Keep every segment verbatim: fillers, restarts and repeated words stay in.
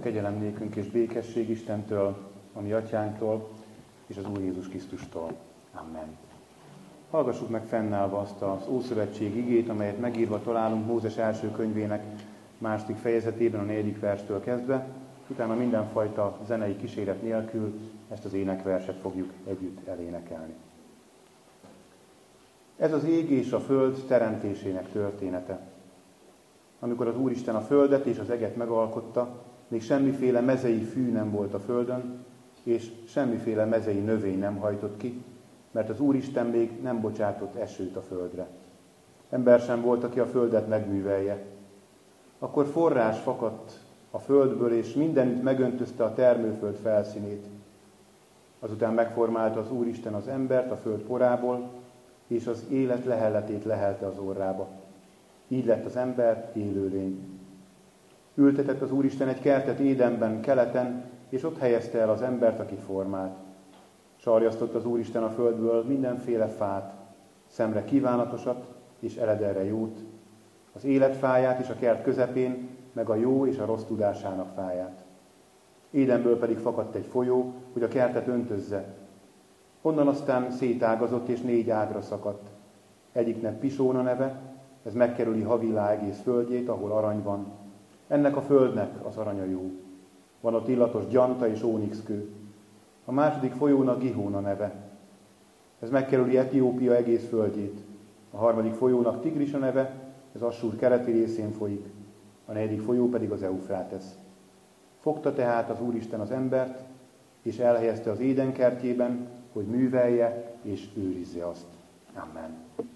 Kegyelem nékünk és békesség Istentől, a mi atyánktól és az Úr Jézus Krisztustól. Amen. Hallgassuk meg fennállva azt az Ószövetség igét, amelyet megírva találunk Mózes első könyvének második fejezetében, a negyedik verstől kezdve. Utána mindenfajta zenei kíséret nélkül ezt az énekverset fogjuk együtt elénekelni. Ez az ég és a föld teremtésének története. Amikor az Úristen a földet és az eget megalkotta, még semmiféle mezei fű nem volt a földön, és semmiféle mezei növény nem hajtott ki, mert az Úristen még nem bocsátott esőt a földre. Ember sem volt, aki a földet megművelje. Akkor forrás fakadt a földből, és mindenütt megöntözte a termőföld felszínét. Azután megformálta az Úristen az embert a föld porából, és az élet lehelletét lehelte az orrába. Így lett az ember élőlény. Ültetett az Úristen egy kertet Édenben, keleten, és ott helyezte el az embert, aki formált. Sarjasztott az Úristen a földből mindenféle fát, szemre kívánatosat és eledelre jót, az életfáját és a kert közepén, meg a jó és a rossz tudásának fáját. Édenből pedig fakadt egy folyó, hogy a kertet öntözze. Onnan aztán szétágazott és négy ágra szakadt. Egyiknek Pisóna neve, ez megkerüli Havila egész földjét, ahol arany van. Ennek a földnek az aranya jó. Van ott illatos gyanta és ónixkő. A második folyónak Gihóna neve. Ez megkerüli Etiópia egész földjét. A harmadik folyónak Tigris a neve, ez Assúr keleti részén folyik. A negyedik folyó pedig az Eufrátesz. Fogta tehát az Úristen az embert, és elhelyezte az Éden kertjében, hogy művelje és őrizze azt. Amen.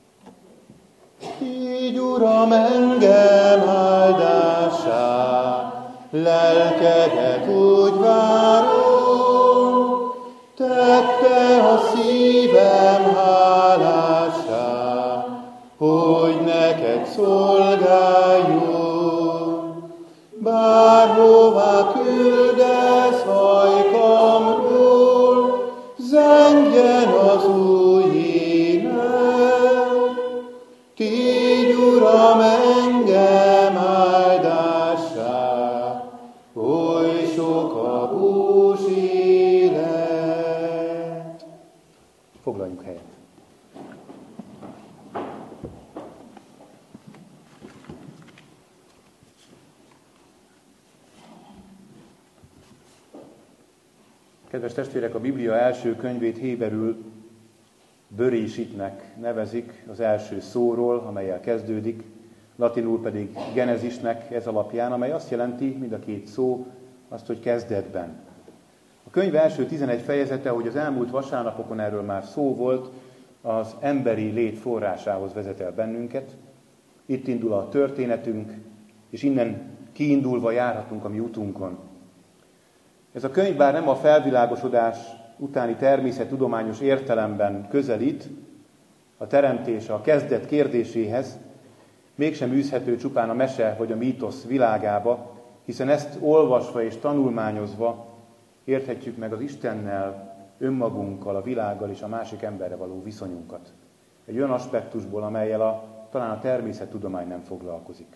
Így, Uram, engem áldásá, lelkedet úgy várom, tette a szívem hálásá, hogy neked szolgáljon. Bárhová küldesz hajkamról, zengjen az új ének. Tégy, Uram, engem áldássá, oly sok a bús élet. Foglaljunk helyet. Kedves testvérek, a Biblia első könyvét héberül Börésitnek nevezik az első szóról, amellyel kezdődik, latinul pedig Genezisnek ez alapján, amely azt jelenti, mind a két szó, azt, hogy kezdetben. A könyv első tizenegy fejezete, ahogy az elmúlt vasárnapokon erről már szó volt, az emberi lét forrásához vezet el bennünket. Itt indul a történetünk, és innen kiindulva járhatunk a mi utunkon. Ez a könyv bár nem a felvilágosodás utáni természettudományos értelemben közelít a teremtés, a kezdet kérdéséhez, mégsem űzhető csupán a mese vagy a mítosz világába, hiszen ezt olvasva és tanulmányozva érthetjük meg az Istennel, önmagunkkal, a világgal és a másik emberre való viszonyunkat. Egy olyan aspektusból, amellyel a, talán a természettudomány nem foglalkozik.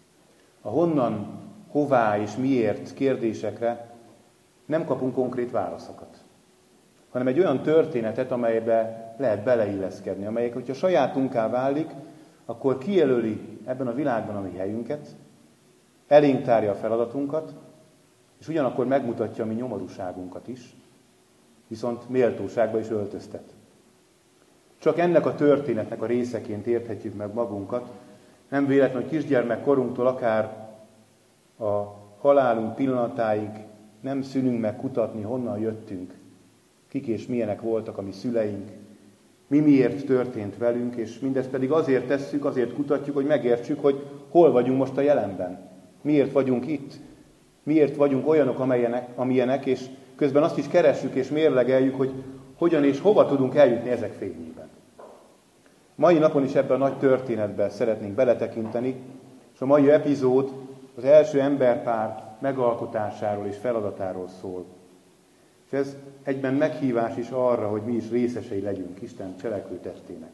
A honnan, hová és miért kérdésekre nem kapunk konkrét válaszokat, hanem egy olyan történetet, amelybe lehet beleilleszkedni, amelyek, hogyha sajátunká válik, akkor kijelöli ebben a világban a mi helyünket, elénk tárja a feladatunkat, és ugyanakkor megmutatja a mi nyomorúságunkat is, viszont méltóságba is öltöztet. Csak ennek a történetnek a részeként érthetjük meg magunkat, nem véletlen, hogy kisgyermekkorunktól akár a halálunk pillanatáig nem szűnünk meg kutatni, honnan jöttünk, kik és milyenek voltak a mi szüleink, mi miért történt velünk, és mindezt pedig azért tesszük, azért kutatjuk, hogy megértsük, hogy hol vagyunk most a jelenben, miért vagyunk itt, miért vagyunk olyanok, amilyenek, amilyenek és közben azt is keressük és mérlegeljük, hogy hogyan és hova tudunk eljutni ezek fényében. Mai napon is ebben a nagy történetben szeretnénk beletekinteni, és a mai epizód az első emberpár megalkotásáról és feladatáról szól. És ez egyben meghívás is arra, hogy mi is részesei legyünk Isten cselekvő testének.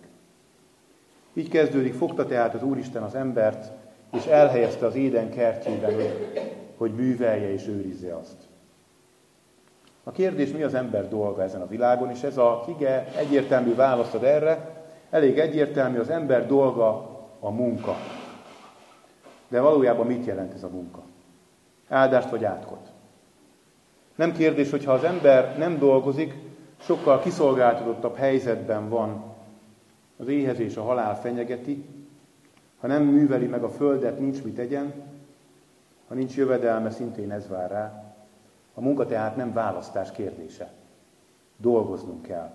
Így kezdődik, fogta tehát az Úristen az embert, és elhelyezte az Éden kertjében, hogy hogy művelje és őrizze azt. A kérdés, mi az ember dolga ezen a világon, és ez a ige egyértelmű választ ad erre. Elég egyértelmű, az ember dolga a munka. De valójában mit jelent ez a munka? Áldást vagy átkot? Nem kérdés, hogyha az ember nem dolgozik, sokkal kiszolgáltatottabb helyzetben van. Az éhezés, a halál fenyegeti. Ha nem műveli meg a földet, nincs mit tegyen. Ha nincs jövedelme, szintén ez vár rá. A munka tehát nem választás kérdése. Dolgoznunk kell.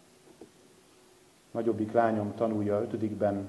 Nagyobbik lányom tanulja ötödikben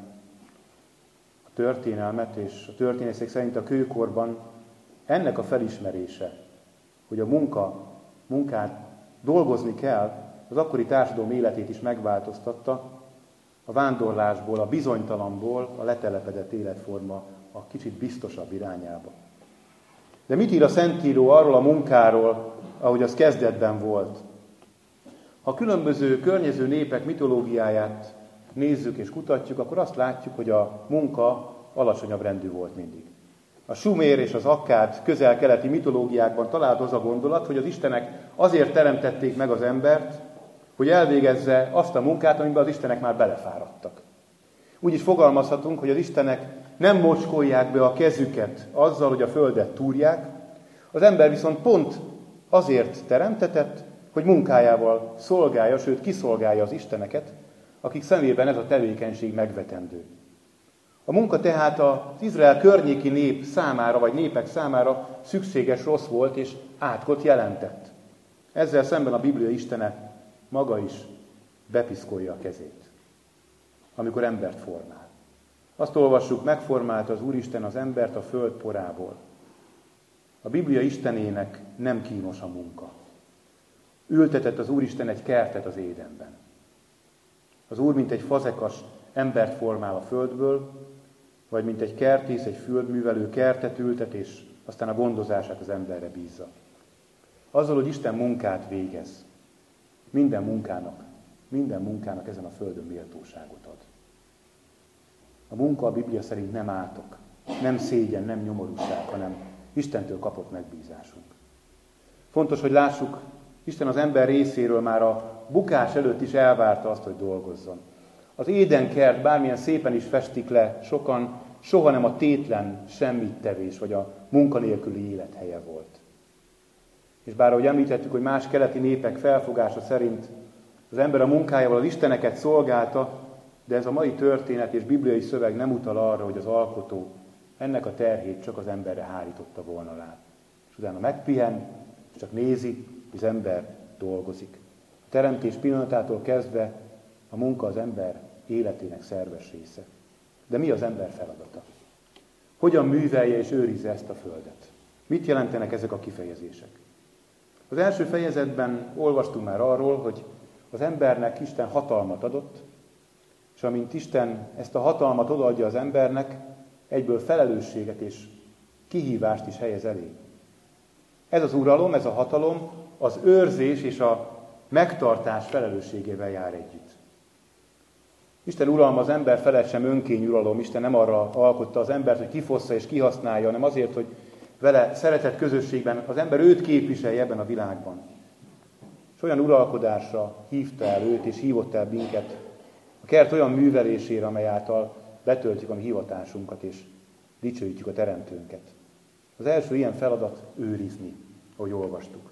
a történelmet, és a történészek szerint a kőkorban ennek a felismerése, hogy a munka, munkát dolgozni kell, az akkori társadalom életét is megváltoztatta, a vándorlásból, a bizonytalanból a letelepedett életforma a kicsit biztosabb irányába. De mit ír a Szentíró arról a munkáról, ahogy az kezdetben volt? Ha különböző környező népek mitológiáját nézzük és kutatjuk, akkor azt látjuk, hogy a munka alacsonyabb rendű volt mindig. A sumér és az akkád közel-keleti mitológiákban található az a gondolat, hogy az istenek azért teremtették meg az embert, hogy elvégezze azt a munkát, amiben az istenek már belefáradtak. Úgy is fogalmazhatunk, hogy az istenek nem mocskolják be a kezüket azzal, hogy a földet túrják, az ember viszont pont azért teremtetett, hogy munkájával szolgálja, sőt kiszolgálja az isteneket, akik szemében ez a tevékenység megvetendő. A munka tehát az Izrael környéki nép számára, vagy népek számára szükséges rossz volt, és átkot jelentett. Ezzel szemben a Biblia istene maga is bepiszkolja a kezét, amikor embert formál. Azt olvassuk, megformálta az Úristen az embert a föld porából. A Biblia istenének nem kínos a munka. Ültetett az Úristen egy kertet az Édenben. Az Úr, mint egy fazekas embert formál a földből, vagy mint egy kertész, egy földművelő kertet ültet, és aztán a gondozását az emberre bízza. Azzal, hogy Isten munkát végez, minden munkának, minden munkának ezen a földön méltóságot ad. A munka a Biblia szerint nem átok, nem szégyen, nem nyomorúság, hanem Istentől kapott megbízásunk. Fontos, hogy lássuk, Isten az ember részéről már a bukás előtt is elvárta azt, hogy dolgozzon. Az Édenkert bármilyen szépen is festik le sokan, soha nem a tétlen semmittevés, vagy a munkanélküli élethelye volt. És bár ahogy említettük, hogy más keleti népek felfogása szerint az ember a munkájával az isteneket szolgálta, de ez a mai történet és bibliai szöveg nem utal arra, hogy az alkotó ennek a terhét csak az emberre hárította volna rá. És utána megpihen, és csak nézi, hogy az ember dolgozik. A teremtés pillanatától kezdve a munka az ember életének szerves része. De mi az ember feladata? Hogyan művelje és őrizze ezt a földet? Mit jelentenek ezek a kifejezések? Az első fejezetben olvastunk már arról, hogy az embernek Isten hatalmat adott, és amint Isten ezt a hatalmat odaadja az embernek, egyből felelősséget és kihívást is helyez elé. Ez az uralom, ez a hatalom az őrzés és a megtartás felelősségével jár együtt. Isten uralma az ember felett sem önkényuralom. Isten nem arra alkotta az embert, hogy kifossza és kihasználja, hanem azért, hogy vele szeretett közösségben az ember őt képviselje ebben a világban. És olyan uralkodásra hívta el őt, és hívott el minket a kert olyan művelésére, amely által betöltjük a mi hivatásunkat, és dicsőítjük a Teremtőnket. Az első ilyen feladat őrizni, ahogy olvastuk.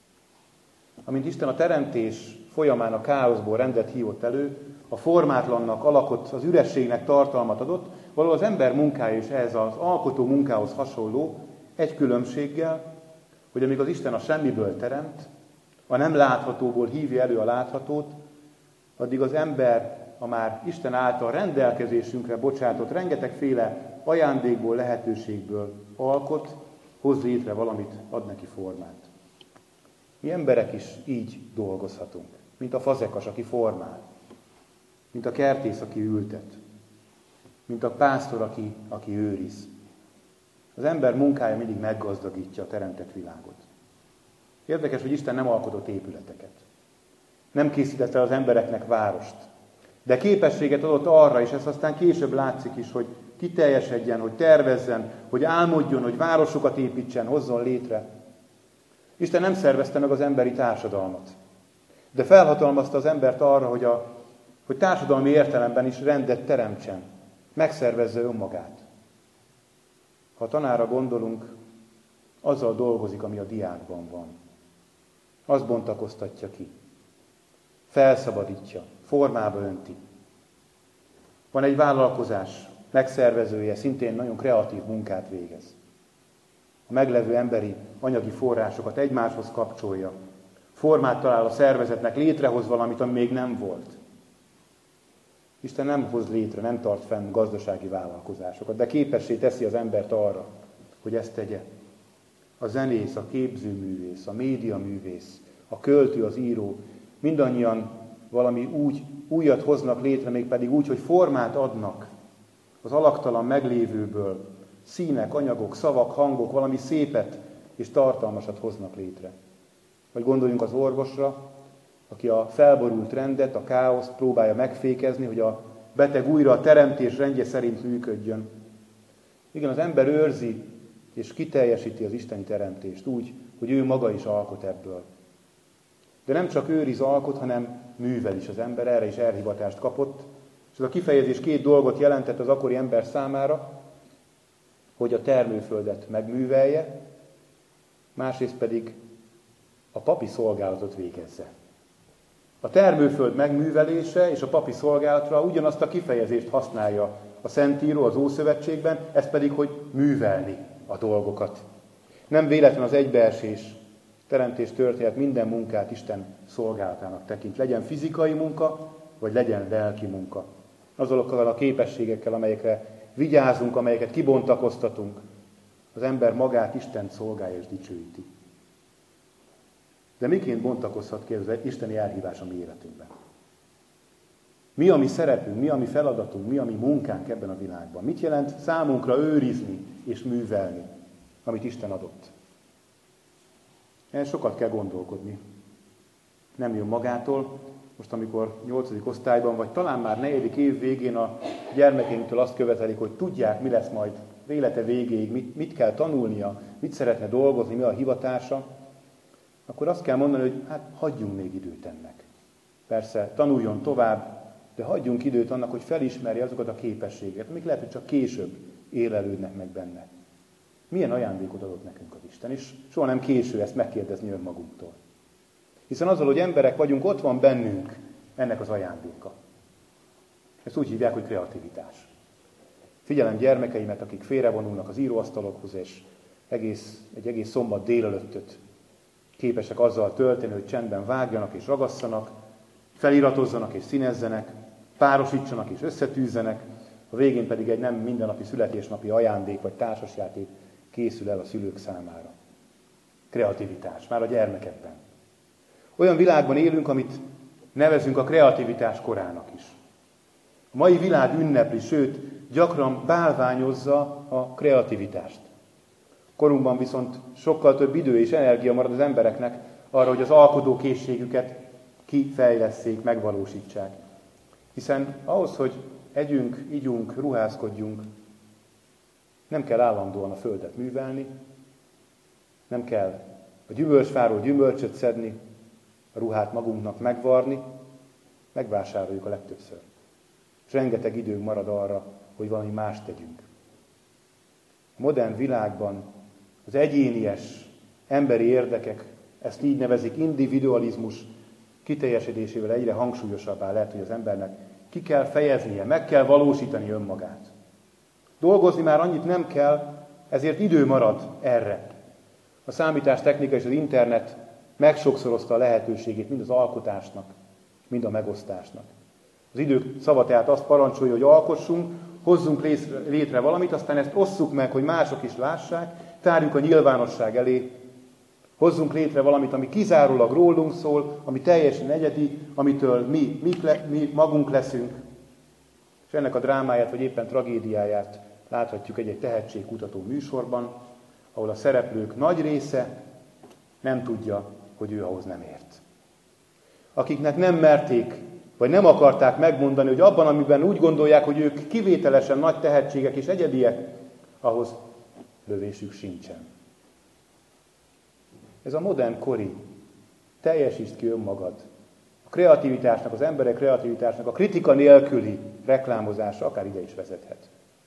Amint Isten a teremtés folyamán a káoszból rendet hívott elő, a formátlannak, alakot, az ürességnek tartalmat adott, valahol az ember munkája is ehhez az alkotó munkához hasonló, egy különbséggel, hogy amíg az Isten a semmiből teremt, a nem láthatóból hívja elő a láthatót, addig az ember a már Isten által rendelkezésünkre bocsátott rengetegféle ajándékból, lehetőségből alkot, hoz létre valamit, ad neki formát. Mi emberek is így dolgozhatunk, mint a fazekas, aki formál, mint a kertész, aki ültet, mint a pásztor, aki, aki őriz. Az ember munkája mindig meggazdagítja a teremtett világot. Érdekes, hogy Isten nem alkotott épületeket. Nem készítette az embereknek várost. De képességet adott arra, és ez aztán később látszik is, hogy kiteljesedjen, hogy tervezzen, hogy álmodjon, hogy városokat építsen, hozzon létre. Isten nem szervezte meg az emberi társadalmat, de felhatalmazta az embert arra, hogy, a, hogy társadalmi értelemben is rendet teremtsen, megszervezze önmagát. Ha a tanára gondolunk, azzal dolgozik, ami a diákban van. Azt bontakoztatja ki. Felszabadítja, formába önti. Van egy vállalkozás, megszervezője, szintén nagyon kreatív munkát végez. A meglevő emberi anyagi forrásokat egymáshoz kapcsolja. Formát talál a szervezetnek, létrehoz valamit, ami még nem volt. Isten nem hoz létre, nem tart fenn gazdasági vállalkozásokat, de képessé teszi az embert arra, hogy ezt tegye. A zenész, a képzőművész, a médiaművész, a költő, az író, mindannyian valami úgy, újat hoznak létre, mégpedig úgy, hogy formát adnak az alaktalan meglévőből, színek, anyagok, szavak, hangok, valami szépet és tartalmasat hoznak létre. Vagy gondoljunk az orvosra, aki a felborult rendet, a káoszt próbálja megfékezni, hogy a beteg újra a teremtés rendje szerint működjön. Igen, az ember őrzi és kiteljesíti az isteni teremtést úgy, hogy ő maga is alkot ebből. De nem csak őriz, alkot, hanem művel is az ember, erre is elhivatást kapott. És ez a kifejezés két dolgot jelentett az akkori ember számára, hogy a termőföldet megművelje, másrészt pedig a papi szolgálatot végezze. A termőföld megművelése és a papi szolgálatra ugyanazt a kifejezést használja a Szentíró az Ószövetségben, ez pedig, hogy művelni a dolgokat. Nem véletlen az egybeesés teremtés történet minden munkát Isten szolgálatának tekint. Legyen fizikai munka, vagy legyen lelki munka. Azokkal a képességekkel, amelyekre vigyázunk, amelyeket kibontakoztatunk, az ember magát Isten szolgálja és dicsőíti. De miként bontakozhat ki ez az isteni elhívás a mi életünkben? Mi a mi szerepünk, mi a mi feladatunk, mi a mi munkánk ebben a világban? Mit jelent számunkra őrizni és művelni, amit Isten adott? Erre sokat kell gondolkodni. Nem jön magától. Most, amikor nyolcadik osztályban, vagy talán már negyedik év végén a gyermekeinktől azt követelik, hogy tudják, mi lesz majd élete végéig, mit, mit kell tanulnia, mit szeretne dolgozni, mi a hivatása, akkor azt kell mondani, hogy hát hagyjunk még időt ennek. Persze, tanuljon tovább, de hagyjunk időt annak, hogy felismerje azokat a képességeket, amik lehet, hogy csak később élelődnek meg benne. Milyen ajándékot adott nekünk az Isten, és soha nem késő ezt megkérdezni önmagunktól. Hiszen azzal, hogy emberek vagyunk, ott van bennünk ennek az ajándéka. Ezt úgy hívják, hogy kreativitás. Figyelem gyermekeimet, akik félrevonulnak az íróasztalokhoz, és egész, egy egész szombat délelőttöt képesek azzal tölteni, hogy csendben vágjanak és ragasszanak, feliratozzanak és színezzenek, párosítsanak és összetűzzenek, a végén pedig egy nem mindennapi születésnapi ajándék vagy társasjáték készül el a szülők számára. Kreativitás, már a gyermekekben. Olyan világban élünk, amit nevezünk a kreativitás korának is. A mai világ ünnepli, sőt, gyakran bálványozza a kreativitást. Korunkban viszont sokkal több idő és energia marad az embereknek arra, hogy az alkotókészségüket kifejlesszék, megvalósítsák. Hiszen ahhoz, hogy együnk, igyunk, ruházkodjunk, nem kell állandóan a földet művelni, nem kell a gyümölcsfáról gyümölcsöt szedni, a ruhát magunknak megvarni, megvásároljuk a legtöbbször. És rengeteg időnk marad arra, hogy valami mást tegyünk. A modern világban az egyénies emberi érdekek, ezt így nevezik, individualizmus kiteljesedésével egyre hangsúlyosabbá lehet, hogy az embernek ki kell fejeznie, meg kell valósítani önmagát. Dolgozni már annyit nem kell, ezért idő marad erre. A számítástechnika és az internet megsokszorozta a lehetőségét mind az alkotásnak, mind a megosztásnak. Az idő szava tehát azt parancsolja, hogy alkossunk, hozzunk létre valamit, aztán ezt osszuk meg, hogy mások is lássák, tárjuk a nyilvánosság elé, hozzunk létre valamit, ami kizárólag rólunk szól, ami teljesen egyedi, amitől mi, mi, mi magunk leszünk. És ennek a drámáját, vagy éppen tragédiáját láthatjuk egy-egy tehetségkutató műsorban, ahol a szereplők nagy része nem tudja, hogy ő ahhoz nem ért. Akiknek nem merték, Vagy nem akarták megmondani, hogy abban, amiben úgy gondolják, hogy ők kivételesen nagy tehetségek és egyediek, ahhoz lövésük sincsen. Ez a modern kori, teljesítsd ki önmagad. A kreativitásnak, az emberek kreativitásnak, a kritika nélküli reklámozása akár ide is vezethet.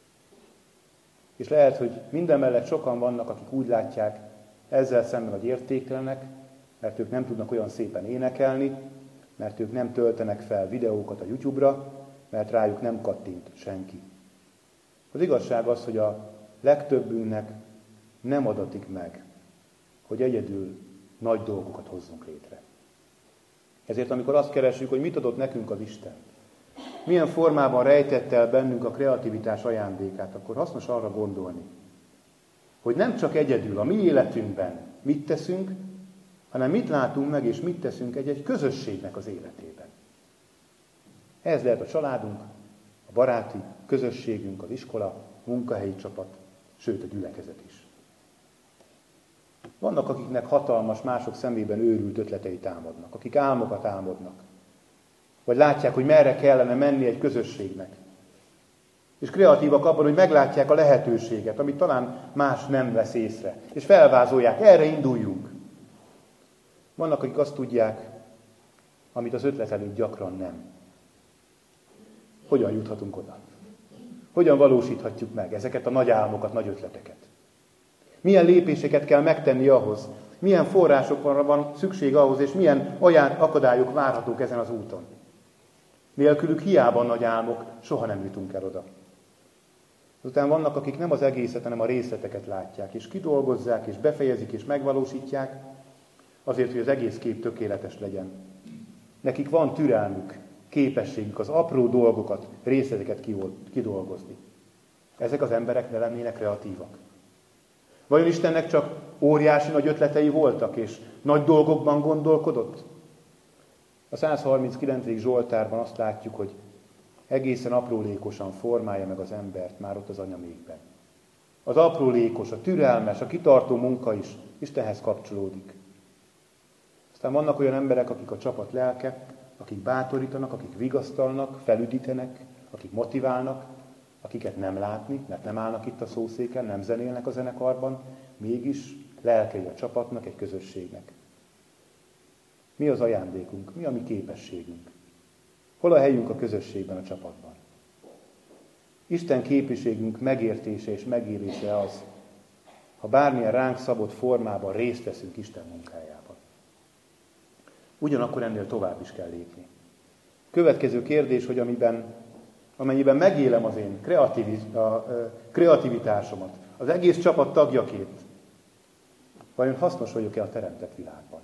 És lehet, hogy minden mellett sokan vannak, akik úgy látják, ezzel szemben, hogy értéktelenek, mert ők nem tudnak olyan szépen énekelni, mert ők nem töltenek fel videókat a YouTube-ra, mert rájuk nem kattint senki. Az igazság az, hogy a legtöbbünknek nem adatik meg, hogy egyedül nagy dolgokat hozzunk létre. Ezért, amikor azt keresjük, hogy mit adott nekünk az Isten, milyen formában rejtette el bennünk a kreativitás ajándékát, akkor hasznos arra gondolni, hogy nem csak egyedül a mi életünkben mit teszünk, hanem mit látunk meg és mit teszünk egy-egy közösségnek az életében. Ez lehet a családunk, a baráti közösségünk, az iskola, munkahelyi csapat, sőt a gyülekezet is. Vannak, akiknek hatalmas, mások szemében őrült ötletei támadnak, akik álmokat álmodnak, vagy látják, hogy merre kellene menni egy közösségnek. És kreatívak abban, hogy meglátják a lehetőséget, amit talán más nem vesz észre, és felvázolják, erre induljunk. Vannak, akik azt tudják, amit az ötletelők gyakran nem. Hogyan juthatunk oda? Hogyan valósíthatjuk meg ezeket a nagy álmokat, nagy ötleteket? Milyen lépéseket kell megtenni ahhoz? Milyen forrásokra van szükség ahhoz, és milyen olyan akadályok várhatók ezen az úton? Nélkülük hiába nagy álmok, soha nem jutunk el oda. Azután vannak, akik nem az egészet, hanem a részleteket látják, és kidolgozzák, és befejezik, és megvalósítják, azért, hogy az egész kép tökéletes legyen. Nekik van türelmük, képességük az apró dolgokat, részleteket kidolgozni. Ezek az emberek ne lennének kreatívak. Vajon Istennek csak óriási nagy ötletei voltak, és nagy dolgokban gondolkodott? A százharminckilencedik Zsoltárban azt látjuk, hogy egészen aprólékosan formálja meg az embert már ott az anyamékben. Az aprólékos, a türelmes, a kitartó munka is Istenhez kapcsolódik. Aztán vannak olyan emberek, akik a csapat lelke, akik bátorítanak, akik vigasztalnak, felüdítenek, akik motiválnak, akiket nem látni, mert nem állnak itt a szószéken, nem zenélnek a zenekarban, mégis lelkei a csapatnak, egy közösségnek. Mi az ajándékunk? Mi a mi képességünk? Hol a helyünk a közösségben, a csapatban? Isten képviségünk megértése és megélése az, ha bármilyen ránk szabott formában részt veszünk Isten munkájában. Ugyanakkor ennél tovább is kell lépni. Következő kérdés, hogy amiben, amennyiben megélem az én kreatív, a, kreativitásomat, az egész csapat tagjaként, vajon hasznos vagyok-e a teremtett világban?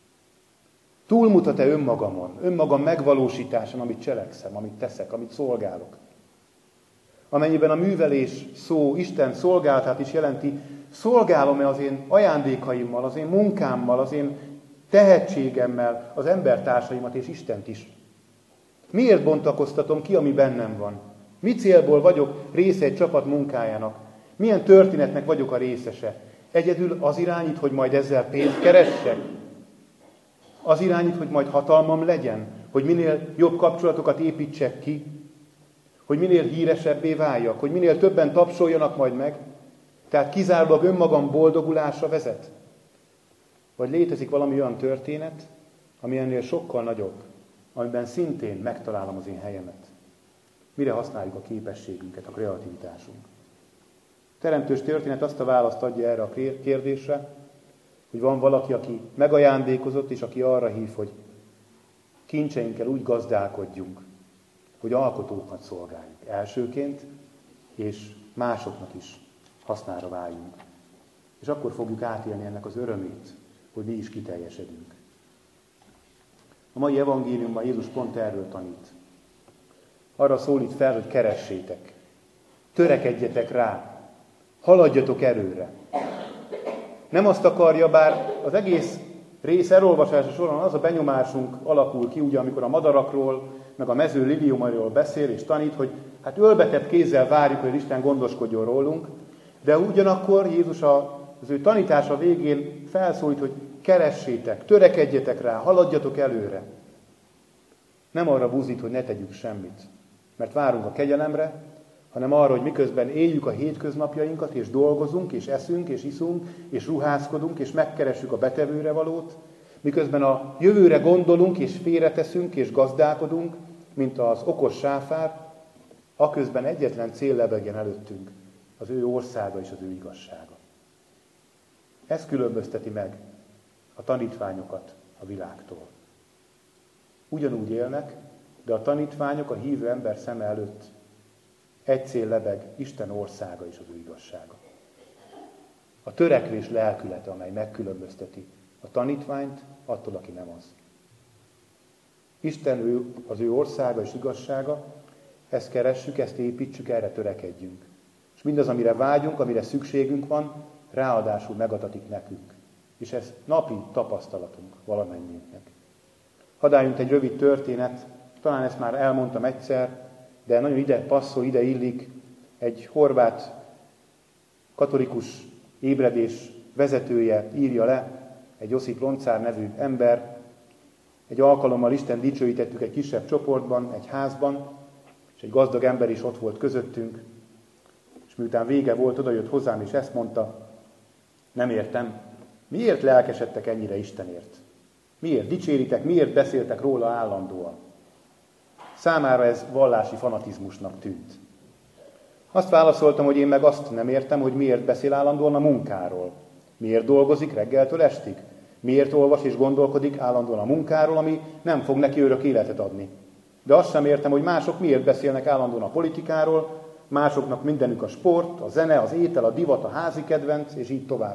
Túlmutat-e önmagamon, önmagam megvalósításán, amit cselekszem, amit teszek, amit szolgálok? Amennyiben a művelés szó Isten szolgálatát is jelenti, szolgálom-e az én ajándékaimmal, az én munkámmal, az én tehetségemmel az embertársaimat és Istent is? Miért bontakoztatom ki, ami bennem van? Mi célból vagyok része egy csapat munkájának? Milyen történetnek vagyok a részese? Egyedül az irányít, hogy majd ezzel pénzt keressek? Az irányít, hogy majd hatalmam legyen? Hogy minél jobb kapcsolatokat építsek ki? Hogy minél híresebbé váljak? Hogy minél többen tapsoljanak majd meg? Tehát kizárólag önmagam boldogulásra vezet? Vagy létezik valami olyan történet, ami ennél sokkal nagyobb, amiben szintén megtalálom az én helyemet? Mire használjuk a képességünket, a kreativitásunk? Teremtős történet azt a választ adja erre a kérdésre, hogy van valaki, aki megajándékozott, és aki arra hív, hogy kincseinkkel úgy gazdálkodjunk, hogy alkotókat szolgáljuk elsőként, és másoknak is hasznára váljunk. És akkor fogjuk átélni ennek az örömét, hogy mi is kiteljesedünk. A mai evangéliumban Jézus pont erről tanít. Arra szólít fel, hogy keressétek, törekedjetek rá, haladjatok előre. Nem azt akarja, bár az egész rész elolvasása során az a benyomásunk alakul ki, ugye, amikor a madarakról, meg a mező liliumairól beszél és tanít, hogy hát ölbetett kézzel várjuk, hogy Isten gondoskodjon rólunk, de ugyanakkor Jézus az ő tanítása végén felszólít, hogy keressétek, törekedjetek rá, haladjatok előre. Nem arra buzdít, hogy ne tegyünk semmit, mert várunk a kegyelemre, hanem arra, hogy miközben éljük a hétköznapjainkat, és dolgozunk, és eszünk, és iszunk, és ruházkodunk, és megkeressük a betevőre valót, miközben a jövőre gondolunk, és félreteszünk, és gazdálkodunk, mint az okos sáfár, aközben egyetlen cél lebegjen előttünk, az ő országa és az ő igazsága. Ez különbözteti meg a tanítványokat a világtól. Ugyanúgy élnek, de a tanítványok a hívő ember szeme előtt egy cél lebeg, Isten országa és az ő igazsága. A törekvés lelkülete, amely megkülönbözteti a tanítványt attól, aki nem az. Isten ő, az ő országa és igazsága, ezt keressük, ezt építsük, erre törekedjünk. És mindaz, amire vágyunk, amire szükségünk van, ráadásul megadatik nekünk. És ez napi tapasztalatunk valamennyiünknek. Hadd álljunk egy rövid történet, talán ezt már elmondtam egyszer, de nagyon ide passzol, ide illik, egy horvát katolikus ébredés vezetője írja le, egy Josip Loncár nevű ember. Egy alkalommal Isten dicsőítettük egy kisebb csoportban, egy házban, és egy gazdag ember is ott volt közöttünk, és miután vége volt, odajött hozzám, és ezt mondta: nem értem, miért lelkesedtek ennyire Istenért? Miért dicséritek, miért beszéltek róla állandóan? Számára ez vallási fanatizmusnak tűnt. Azt válaszoltam, hogy én meg azt nem értem, hogy miért beszél állandóan a munkáról. Miért dolgozik reggeltől estig? Miért olvas és gondolkodik állandóan a munkáról, ami nem fog neki örök életet adni? De azt sem értem, hogy mások miért beszélnek állandóan a politikáról, másoknak mindenük a sport, a zene, az étel, a divat, a házi kedvenc, és így tovább.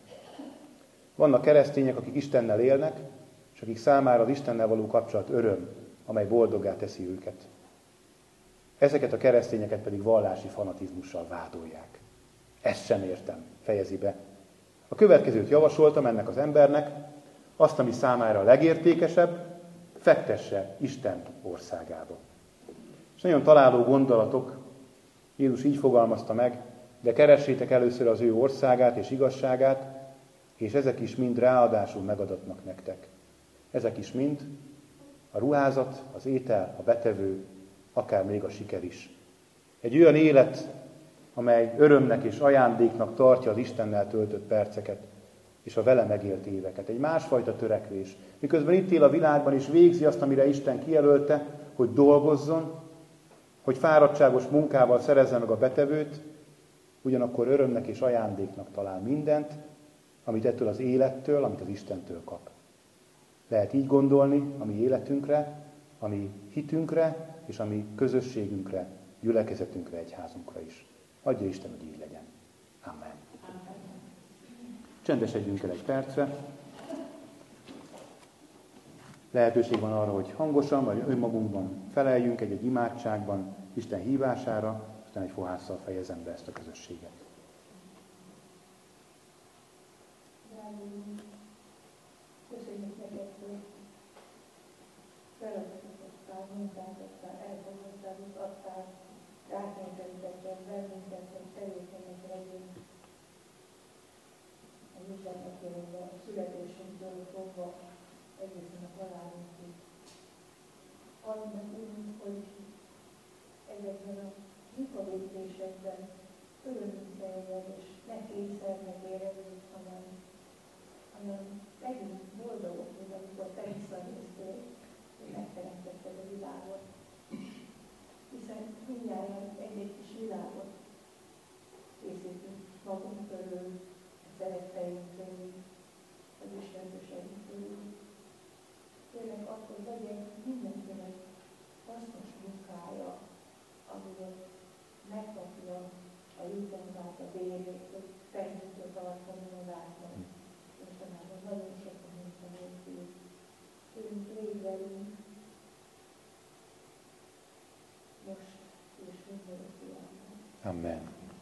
Vannak keresztények, akik Istennel élnek, és akik számára az Istennel való kapcsolat öröm, amely boldoggá teszi őket. Ezeket a keresztényeket pedig vallási fanatizmussal vádolják. Ezt sem értem, fejezi be. A következőt javasoltam ennek az embernek: azt, ami számára a legértékesebb, fektesse Isten országába. És nagyon találó gondolatok, Jézus így fogalmazta meg: de keressétek először az ő országát és igazságát, és ezek is mind ráadásul megadatnak nektek. Ezek is mind a ruházat, az étel, a betevő, akár még a siker is. Egy olyan élet, amely örömnek és ajándéknak tartja az Istennel töltött perceket, és a vele megélt éveket. Egy másfajta törekvés. Miközben itt él a világban, és végzi azt, amire Isten kijelölte, hogy dolgozzon, hogy fáradtságos munkával szerezze meg a betevőt, ugyanakkor örömnek és ajándéknak talál mindent, amit ettől az élettől, amit az Istentől kap. Lehet így gondolni a mi életünkre, a mi hitünkre, és a mi közösségünkre, gyülekezetünkre, egyházunkra is. Adja Isten, hogy így legyen. Amen. Csendesedjünk el egy percre. Lehetőség van arra, hogy hangosan, vagy önmagunkban feleljünk egy-egy imádságban Isten hívására, aztán egy fohásszal fejezem be ezt a közösséget. Köszönjük neked, hogy feladatottál, munkáltattál, elfogadtál, és adtál rákényszerítetted bennünket, hogy tevékenyek legyünk a mindennapiainkban, a születésünktől fogva egészen a halálunkig. Add meg, Úrunk, hogy ezekben a munkalépésekben örömünk teljen, és ne kényszernek érezzük, hanem hanem legyünk boldogok, mint amikor te visszanéztél, hogy megteremtetted a világot. Hiszen mindjárt egy-egy kis világot készítünk magunk körül, a szeretteink körül, az ismerőseink körül. Kérlek, akkor legyen mindenkinek hasznos munkája, amivel megkapja a jutalmát, a bérét, hogy fennünket tartani magátnak. Mostanában nagyon sokan munkanélkül. Kérünk, légy velünk most és mindörökké. Amen.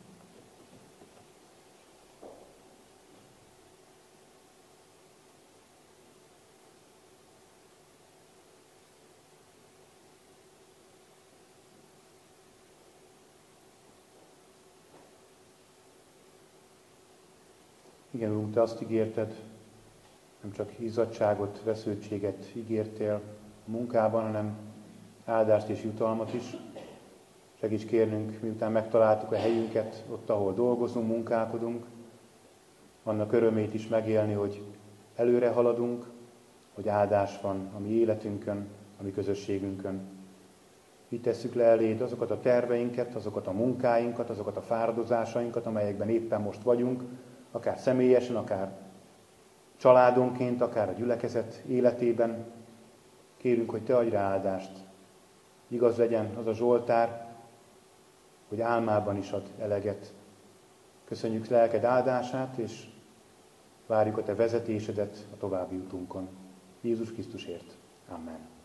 Igen, Úrunk, Te azt ígérted, nem csak izzadságot, vesződtséget ígértél a munkában, hanem áldást és jutalmat is. Segíts kérnünk, miután megtaláltuk a helyünket, ott, ahol dolgozunk, munkálkodunk, annak örömét is megélni, hogy előre haladunk, hogy áldás van a mi életünkön, a mi közösségünkön. Így tesszük le eléd azokat a terveinket, azokat a munkáinkat, azokat a fáradozásainkat, amelyekben éppen most vagyunk, akár személyesen, akár családonként, akár a gyülekezet életében. Kérünk, hogy te adj rá áldást. Igaz legyen az a Zsoltár, hogy álmában is ad eleget. Köszönjük lelked áldását, és várjuk a te vezetésedet a további utunkon. Jézus Krisztusért. Amen.